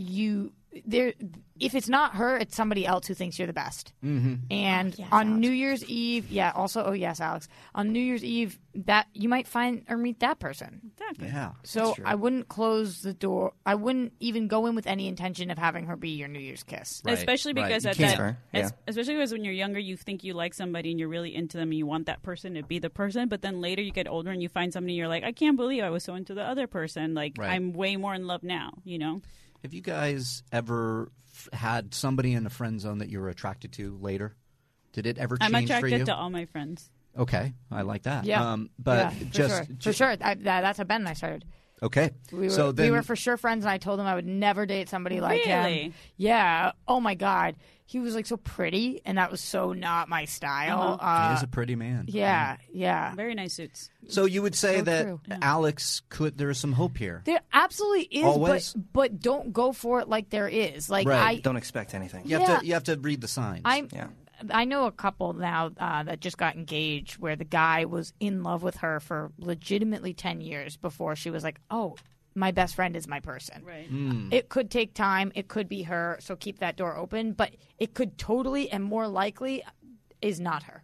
if it's not her, it's somebody else who thinks you're the best. Mm-hmm. And yes, on Alex. New Year's Eve, yes, Alex. On New Year's Eve, that you might find or meet that person. Exactly. Yeah. So I wouldn't close the door. I wouldn't even go in with any intention of having her be your New Year's kiss. Right. Especially because Right. especially because when you're younger, you think you like somebody and you're really into them and you want that person to be the person. But then later you get older and you find somebody and you're like, I can't believe I was so into the other person. Like Right. I'm way more in love now. You know. Have you guys ever had somebody in a friend zone that you were attracted to later? Did it ever change I'm for you? attracted to all my friends. Okay, I like that. Yeah. But for sure. That's how Ben and I started. Okay. We we were for sure friends, and I told him I would never date somebody like him. Really? Yeah. Oh my God, he was like so pretty, and that was so not my style. he is a pretty man. Yeah. Very nice suits. So you would say So that true. Alex there is some hope here. There absolutely is, Always? but don't go for it like there is. Like Right. Don't expect anything. You have to read the signs. I know a couple now that just got engaged where the guy was in love with her for legitimately 10 years before she was like, oh, my best friend is my person. Right. It could take time. It could be her. So keep that door open. But it could totally and more likely is not her.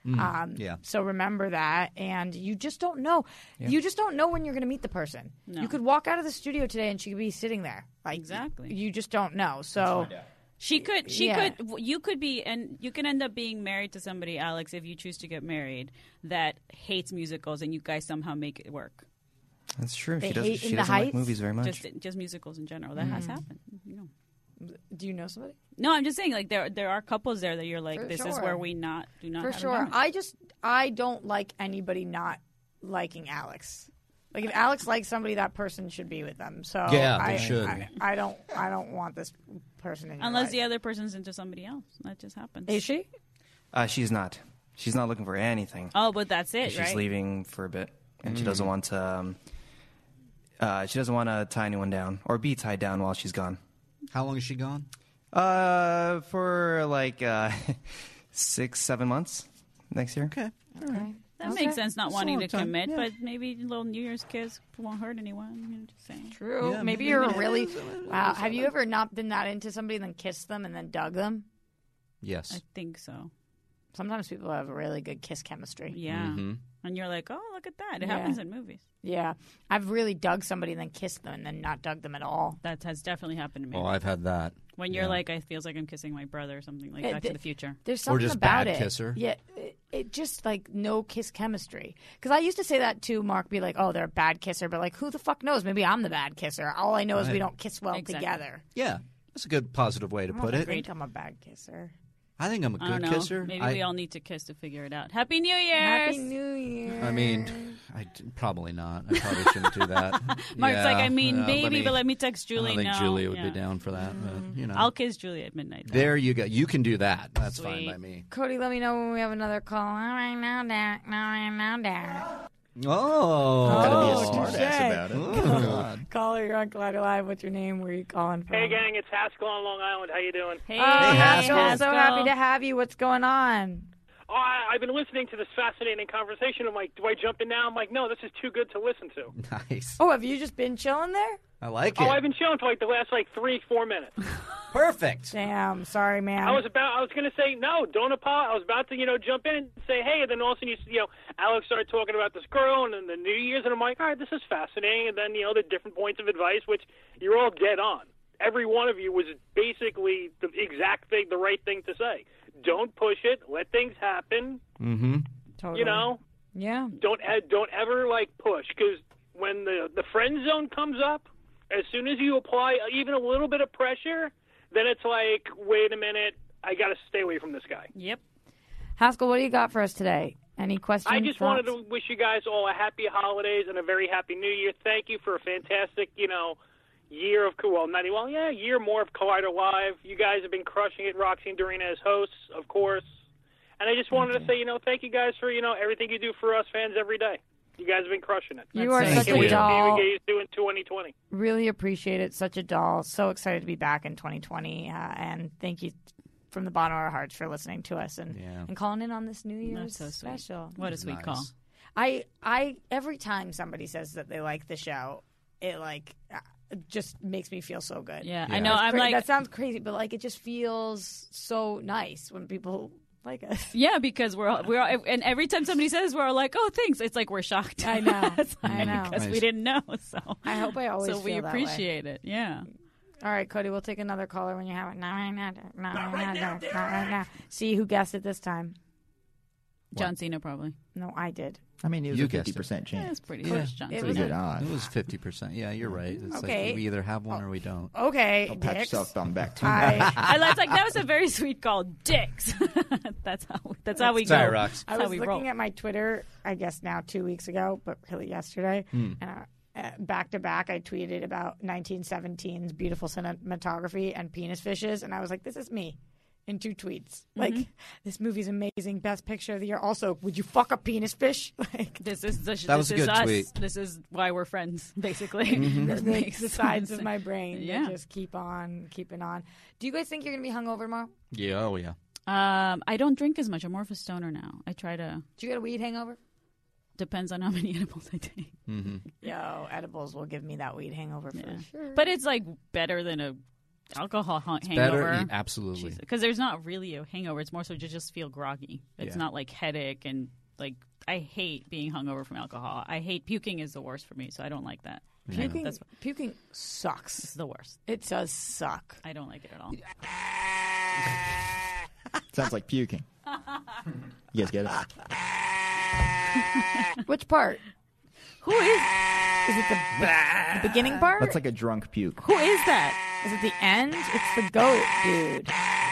So remember that. And you just don't know. Yeah. You just don't know when you're going to meet the person. No. You could walk out of the studio today and she could be sitting there. Like, exactly. You just don't know. So... You could be, and you can end up being married to somebody, Alex, if you choose to get married, that hates musicals and you guys somehow make it work. That's true. They She hate doesn't in the like Heights? movies very much. Just musicals in general. That has happened. You know. Do you know somebody? No, I'm just saying, like there are couples there that you're like, For this is sure. where we do not For have sure. in common. I don't like anybody not liking Alex. Like if Alex likes somebody, that person should be with them. So Yeah, they should. I don't want this person in your Unless life. the other person's into somebody else. That just happens. Is she? She's not. She's not looking for anything. Oh, but that's it, She's right? leaving for a bit, and she doesn't want to. She doesn't want to tie anyone down or be tied down while she's gone. How long is she gone? For like 6-7 months next year. Okay. All right. That makes sense, not That's a wanting long to time, commit, yeah. but maybe a little New Year's kiss won't hurt anyone. You know, just saying. True. Yeah, maybe maybe you're that really is a little wow. Have you ever not been that into somebody and then kissed them and then dug them? Yes. I think so. Sometimes people have really good kiss chemistry. Yeah. Mm-hmm. And you're like, oh, look at that. It Yeah. happens in movies. Yeah. I've really dug somebody and then kissed them and then not dug them at all. That has definitely happened to me. Oh, I've had that. When you're like, it feels like I'm kissing my brother or something like Back to the Future. There's something just about bad it. kisser. Yeah, it just like no kiss chemistry. Because I used to say that too, Mark. Be like, oh, they're a bad kisser, but like, who the fuck knows? Maybe I'm the bad kisser. All I know is we Right. don't kiss well Exactly. together. Yeah, that's a good positive way to I put don't it. think I'm a bad kisser. I think I'm a I don't good know. kisser. Maybe we all need to kiss to figure it out. Happy New Year! Happy New Year. I mean, probably not. I probably shouldn't do that. Mark's like, I mean, maybe, me- but let me text I Julie don't think now. Julia would Yeah. be down for that. But, you know, I'll kiss Julie at midnight. there you go. You can do that. That's fine Sweet. by me. Cody, let me know when we have another call. All right, now, Dad. All right, now, Dad. Oh, Gotta be a Oh, smart touche. ass about it. Oh, God. Caller, you're on Collider Live. What's your name? Where are you calling from? Hey, gang, it's Haskell on Long Island. How you doing? Hey, Oh, Haskell. Haskell, so happy to have you. What's going on? Oh, I've been listening to this fascinating conversation. I'm like, do I jump in now? I'm like, no, this is too good to listen to. Nice. Oh, have you just been chilling there? I like Oh, it. I've been chilling for like the last 3-4 minutes. Perfect. Damn, sorry, man. I was going to say, no, don't apologize. I was about to, jump in and say, hey, and then all of a sudden, Alex started talking about this girl and then the New Year's, and I'm like, all right, this is fascinating. And then, the different points of advice, which you're all dead on. Every one of you was basically the exact thing, the right thing to say. Don't push it. Let things happen. Mm-hmm. Totally. Yeah. Don't ever push, because when the friend zone comes up, as soon as you apply even a little bit of pressure, then it's like, wait a minute, I got to stay away from this guy. Yep. Haskell, what do you got for us today? Any questions? I just wanted thoughts? to wish you guys all a happy holidays and a very happy New Year. Thank you for a fantastic, year of year more of Collider Live. You guys have been crushing it. Roxy and Dorina as hosts, of course. And I just wanted to say, thank you guys for, everything you do for us fans every day. You guys have been crushing it. You are That's such so Can't a wait to see doll. what you guys do in 2020. Really appreciate it. Such a doll. So excited to be back in 2020. And thank you from the bottom of our hearts for listening to us and calling in on this New Year's That's so sweet. special. What a sweet Nice. call. I every time somebody says that they like the show, it just makes me feel so good. Yeah. I know. I'm like, that sounds crazy, but like it just feels so nice when people like us. Yeah, because we're all, and every time somebody says we're all like, oh, thanks. It's like we're shocked. I know. I know because we didn't know. So I hope I always. So we feel appreciate it. Yeah. All right, Cody, we'll take another caller when you have it. Not right now. See who guessed it this time. John Cena, probably. No, I did. I mean, it was You a guessed 50% chance. Yeah, it's pretty close, John. Pretty good odds. It was 50%. Yeah, you're right. It's Okay. like we either have one or we don't. Okay, Don't pat dicks. yourself on the back too I- much. I was like, that was a very sweet call, dicks. That's how we go. Sorry, Rox. I That's how was we looking roll. at my Twitter, I guess now 2 weeks ago, but really yesterday. And back to back, I tweeted about 1917's beautiful cinematography and penis fishes. And I was like, this is me in 2 tweets. Like, this movie's amazing. Best picture of the year. Also, would you fuck a penis fish? Like, This is That was this a is good us. tweet. This is why we're friends, basically. the sides of my brain Yeah. that just keep on keeping on. Do you guys think you're going to be hungover tomorrow? Yeah, oh yeah. I don't drink as much. I'm more of a stoner now. I try to. Do you get a weed hangover? Depends on how many edibles I take. Yo, edibles will give me that weed hangover for sure. But it's like better than a alcohol Better, hangover. absolutely. Because there's not really a hangover. It's more so you just feel groggy. It's Yeah. not like headache and like I hate being hungover from alcohol. I hate puking is the worst for me, so I don't like that. Puking sucks. It's the worst. It does suck. I don't like it at all. Sounds like puking. You guys get it? Which part? Who is? Is it the beginning part? That's like a drunk puke. Who is that? Is it the end? It's the goat, dude.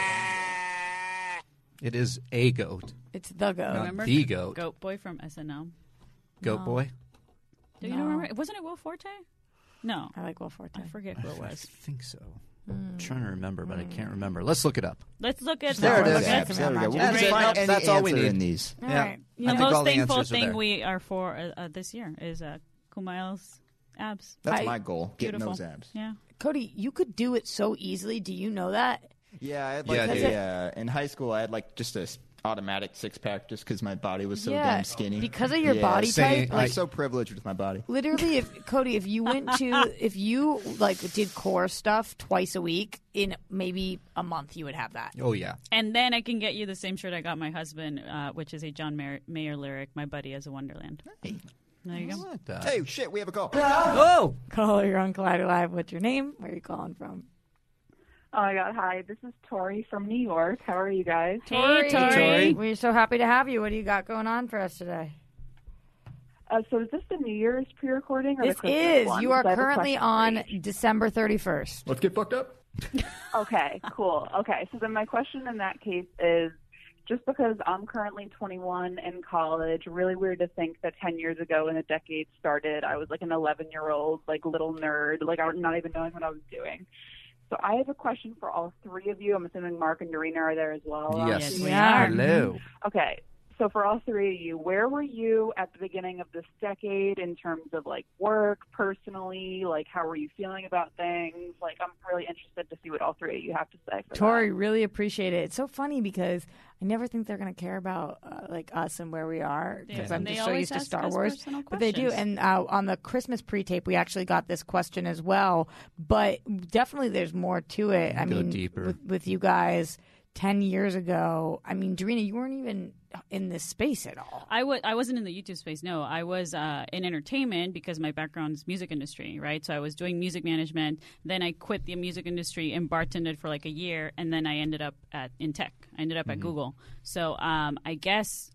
It is a goat. It's the goat. Not Remember the goat. Goat Boy from SNL? Goat boy? Do you remember? Wasn't it Will Forte? No, I like Will Forte. I forget who it I was. think so. I'm trying to remember, but I can't remember. Let's look it up. Let's look at There it look is. at There we go. We That's can it. find any That's all we answer need. in these. All Yeah. right. The I think most all the thankful answers are thing there. we are for this year is Kumail's abs. That's I- my goal, getting Beautiful. those abs. Yeah. Cody, you could do it so easily. Do you know that? Yeah, I had Yeah, like dude. in high school, I had like just a automatic six-pack just because my body was so Yeah, damn skinny. because of your Yeah, body Same. type. I'm Like, so privileged with my body. literally, if you went to, if you like did core stuff twice a week in maybe a month, you would have that. Oh, yeah. And then I can get you the same shirt I got my husband, which is a John Mayer lyric, My Buddy Has a Wonderland. There you go. I like that. Hey, shit, we have a call. Oh! Caller, you're on Collider Live. What's your name? Where are you calling from? Oh my God! Hi, this is Tori from New York. How are you guys? Hey, Tori. Tori. We're so happy to have you. What do you got going on for us today? So is this the New Year's pre-recording or This the Christmas is. one? You are 'Cause I have a currently question on for each. December 31st. Let's get fucked up. Okay, cool. Okay, so then my question in that case is, just because I'm currently 21 in college, really weird to think that 10 years ago when the decade started, I was like an 11-year-old, like little nerd, like I was not even knowing what I was doing. So I have a question for all three of you. I'm assuming Mark and Dorina are there as well. Yes. we are. Hello. Okay, so for all three of you, where were you at the beginning of this decade in terms of like work, personally? Like, how were you feeling about things? Like, I'm really interested to see what all three of you have to say. For Tori, really appreciate it. It's so funny because I never think they're going to care about like us and where we are because Yeah. I'm And just they so always used to ask Star us Wars. personal But they do. questions. And on the Christmas pre-tape, we actually got this question as well. But definitely there's more to it. I Go mean, deeper. with you guys 10 years ago, I mean, Dorina, you weren't even in this space at all. I wasn't in the YouTube space. No, I was in entertainment because my background is music industry, right? So I was doing music management. Then I quit the music industry and bartended for like a year, and then I ended up in tech. I ended up at Google. So I guess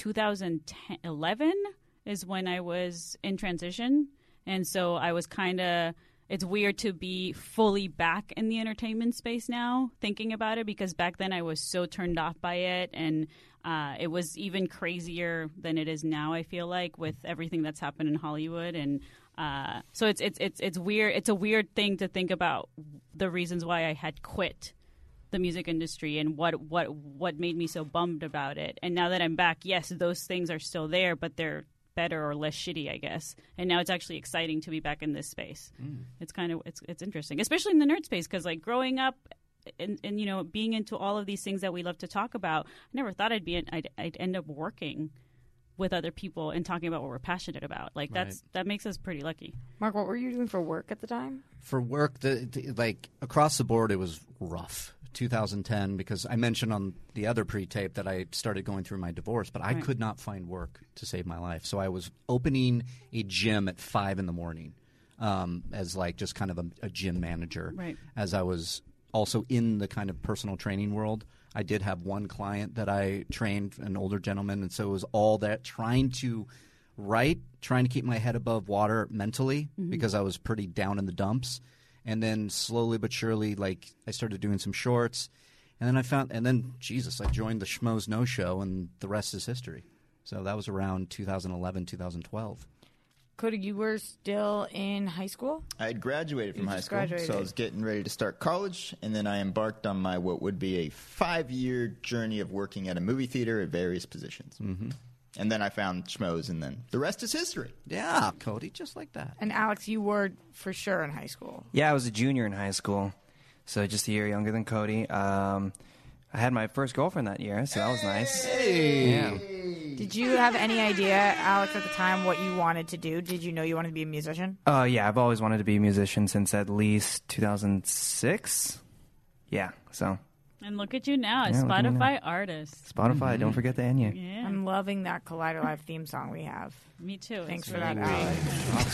2011 is when I was in transition, and so I was kind of. It's weird to be fully back in the entertainment space now, thinking about it, because back then I was so turned off by it, and it was even crazier than it is now. I feel like with everything that's happened in Hollywood, and so it's weird. It's a weird thing to think about the reasons why I had quit the music industry and what made me so bummed about it. And now that I'm back, yes, those things are still there, but they're better or less shitty, I guess. And now it's actually exciting to be back in this space. It's kind of it's interesting, especially in the nerd space, because like growing up and you know being into all of these things that we love to talk about, I never thought I'd end up working with other people and talking about what we're passionate about. Like that makes us pretty lucky. Mark, what were you doing for work at the time? For work, like across the board, it was rough. 2010, because I mentioned on the other pre-tape that I started going through my divorce, but I could not find work to save my life. So I was opening a gym at 5 a.m. As like just kind of a gym manager. Right. As I was also in the kind of personal training world. I did have one client that I trained, an older gentleman, and so it was all that trying to keep my head above water mentally because I was pretty down in the dumps. And then slowly but surely, like I started doing some shorts, and then I joined the Schmoes No Show, and the rest is history. So that was around 2011, 2012. Cody, you were still in high school? I had graduated from high school, so I was getting ready to start college, and then I embarked on what would be a 5-year journey of working at a movie theater at various positions. Mm-hmm. And then I found Schmoes, and then the rest is history. Yeah, Cody, just like that. And Alex, you were for sure in high school. Yeah, I was a junior in high school, so just a year younger than Cody. I had my first girlfriend that year, so that was nice. Hey! Yeah. Did you have any idea, Alex, at the time what you wanted to do? Did you know you wanted to be a musician? Yeah, I've always wanted to be a musician since at least 2006. Yeah, so... And look at you now, a Spotify artist. Spotify, don't forget the Enya. Yeah. I'm loving that Collider Live theme song we have. Me too. Thanks for that, Alex. Shots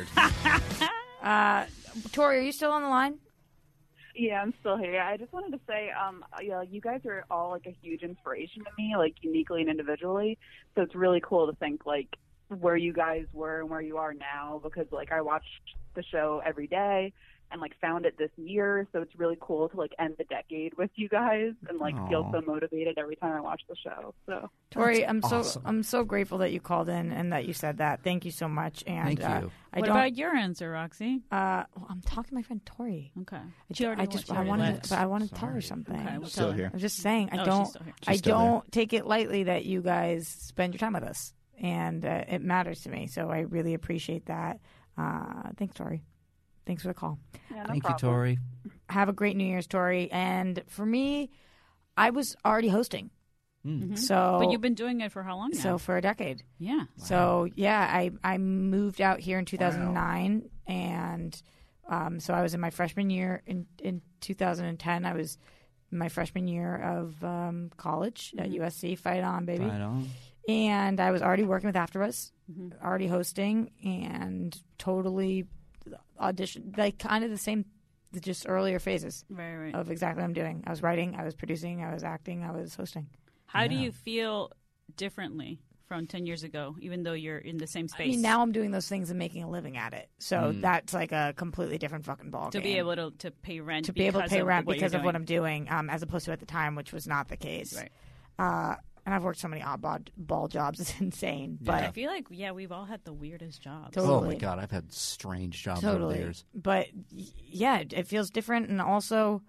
fired. Tori, are you still on the line? Yeah, I'm still here. I just wanted to say, you guys are all like a huge inspiration to me, like uniquely and individually. So it's really cool to think like where you guys were and where you are now, because like I watch the show every day and like found it this year, so it's really cool to like end the decade with you guys and like feel so motivated every time I watch the show. So Tori, I'm so grateful that you called in and that you said that. Thank you so much. And thank you. What about your answer, Roxy? I'm talking to my friend Tori. Okay. I wanted to tell her something. Okay, we'll still here. I'm just saying I She's don't take it lightly that you guys spend your time with us, and it matters to me. So I really appreciate that. Thanks, Tori. Thanks for the call. Yeah, Thank you, Tori. Have a great New Year's, Tori. And for me, I was already hosting. Mm-hmm. So, but you've been doing it for how long now? So for a decade. Yeah. Wow. So yeah, I moved out here in 2009, and so I was in my freshman year in 2010. I was in my freshman year of college at USC. Fight on, baby. Fight on. And I was already working with AfterBuzz, already hosting, and totally audition, like kind of the same, just earlier phases of exactly what I'm doing. I was writing, I was producing, I was acting, I was hosting. How do you feel differently from 10 years ago, even though you're in the same space? I mean, now I'm doing those things and making a living at it. So that's like a completely different fucking ballgame. To be able to pay rent. To be able to pay rent because of what I'm doing, as opposed to at the time, which was not the case. Right. And I've worked so many oddball jobs. It's insane. Yeah. But I feel like, we've all had the weirdest jobs. Totally. Oh, my God. I've had strange jobs over the years. But, yeah, it feels different. And also,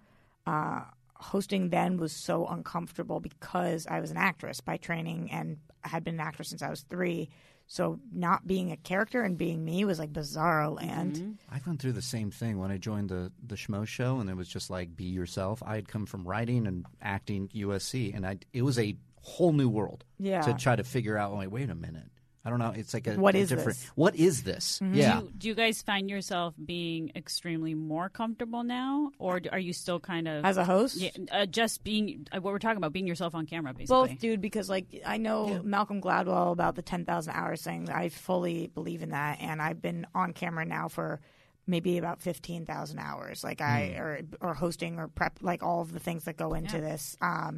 hosting then was so uncomfortable because I was an actress by training and had been an actress since I was 3. So not being a character and being me was like bizarro land. Mm-hmm. I've gone through the same thing when I joined the Schmo Show, and it was just like, be yourself. I had come from writing and acting USC, and it was a whole new world to try to figure out, like, wait a minute. I don't know. It's like what is different. This? What is this? Mm-hmm. Yeah. Do you guys find yourself being extremely more comfortable now, or are you still kind of as a host? Yeah, just being what we're talking about, being yourself on camera, basically. Both, dude. Because like I know Malcolm Gladwell about the 10,000 hours thing. I fully believe in that, and I've been on camera now for maybe about 15,000 hours. Like or hosting or prep, like all of the things that go into this.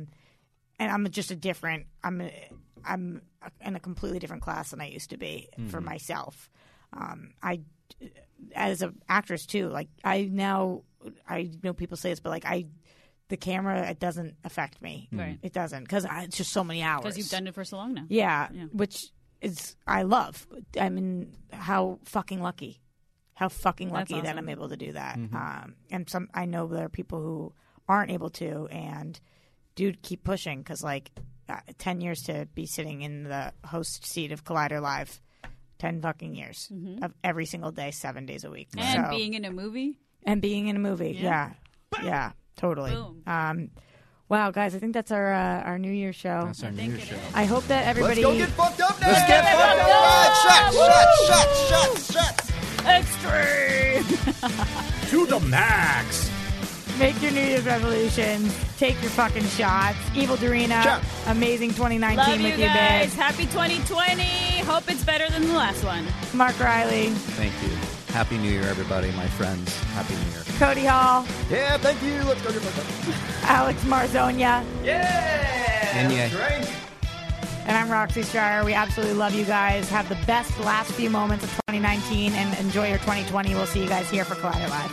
And I'm just I'm in a completely different class than I used to be for myself. I, as an actress too, like I know people say this, but like the camera, it doesn't affect me. Right. It doesn't, because it's just so many hours. Because you've done it for so long now. Yeah, which is I love. I mean, how fucking lucky awesome. that I'm able to do that. Mm-hmm. And I know there are people who aren't able to, and dude, keep pushing, because like 10 years to be sitting in the host seat of Collider Live, 10 fucking years of every single day, 7 days a week, being in a movie, yeah, totally. Boom. Wow, guys, I think that's our New Year's show. That's our New Year's show. I hope that everybody... Let's go get fucked up now! Let's get fucked up! Extreme! To the max. Make your New Year's resolutions. Take your fucking shots. Evil Dorina, amazing 2019 Love with you you, guys. babe. Happy 2020. Hope it's better than the last one. Mark Riley. Thank you. Happy New Year, everybody, my friends. Happy New Year. Cody Hall. Yeah, thank you. Let's go get fucked up. Alex Marzonia. And yeah. And I'm Roxy Stryer. We absolutely love you guys. Have the best last few moments of 2019 and enjoy your 2020. We'll see you guys here for Collider Live.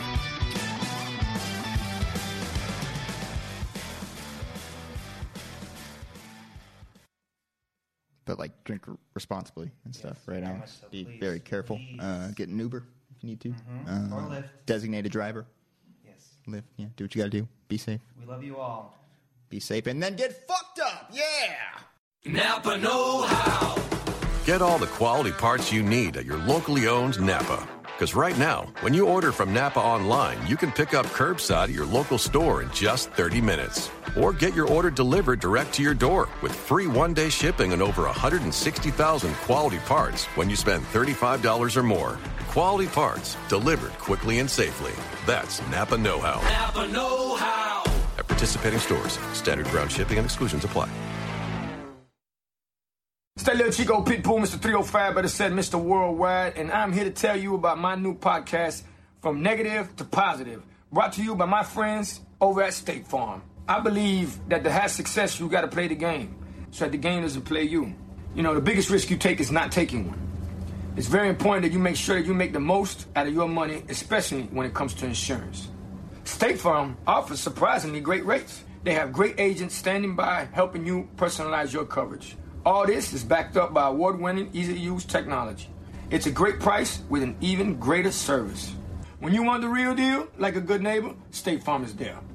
But like drink responsibly and stuff, right, Alex? So be very careful. Get an Uber if you need to. Or Lyft. Designated driver. Yes. Lyft, yeah. Do what you got to do. Be safe. We love you all. Be safe and then get fucked up. Yeah! Napa Know-How. Get all the quality parts you need at your locally owned Napa. Because right now, when you order from Napa online, you can pick up curbside at your local store in just 30 minutes. Or get your order delivered direct to your door with free one-day shipping on over 160,000 quality parts when you spend $35 or more. Quality parts delivered quickly and safely. That's Napa Know-How. Napa Know-How. At participating stores, standard ground shipping and exclusions apply. Stay Little Chico Pitbull, Mr. 305, better said Mr. Worldwide, and I'm here to tell you about my new podcast, From Negative to Positive, brought to you by my friends over at State Farm. I believe that to have success, you got to play the game, so that the game doesn't play you. You know, the biggest risk you take is not taking one. It's very important that you make sure that you make the most out of your money, especially when it comes to insurance. State Farm offers surprisingly great rates. They have great agents standing by helping you personalize your coverage. All this is backed up by award-winning, easy-to-use technology. It's a great price with an even greater service. When you want the real deal, like a good neighbor, State Farm is there.